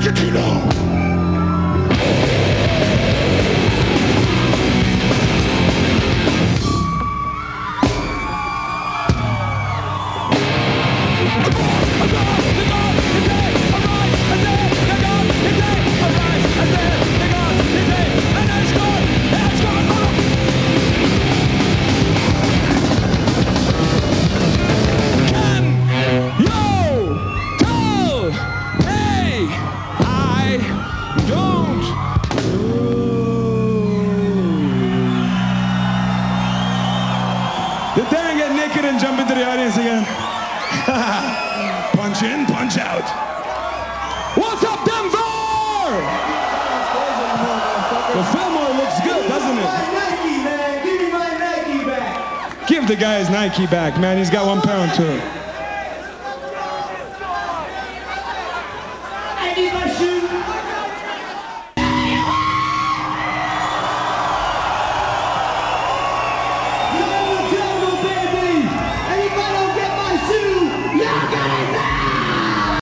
it too long. Did Dan get naked and jump into the audience again? Punch in, punch out. What's up, Denver? The Fillmore looks good, doesn't it? Nike, man. Give me my Nike back. Give the guy his Nike back, man. He's got 1 pound to it.